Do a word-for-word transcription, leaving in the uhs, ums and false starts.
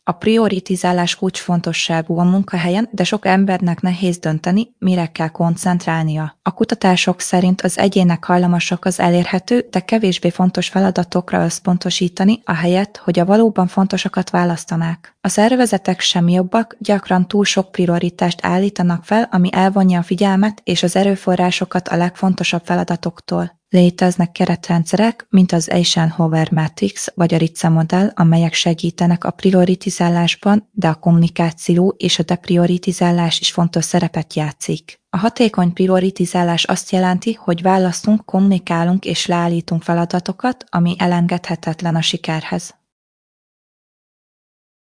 A prioritizálás kulcsfontosságú a munkahelyen, de sok embernek nehéz dönteni, mire kell koncentrálnia. A kutatások szerint az egyének hajlamosak az elérhető, de kevésbé fontos feladatokra összpontosítani, ahelyett, hogy a valóban fontosakat választanák. A szervezetek sem jobbak, gyakran túl sok prioritást állítanak fel, ami elvonja a figyelmet és az erőforrásokat a legfontosabb feladatoktól. Léteznek keretrendszerek, mint az Eisenhower Matrix vagy a Ritze modell, amelyek segítenek a prioritizálásban, de a kommunikáció és a deprioritizálás is fontos szerepet játszik. A hatékony prioritizálás azt jelenti, hogy választunk, kommunikálunk és leállítunk feladatokat, ami elengedhetetlen a sikerhez.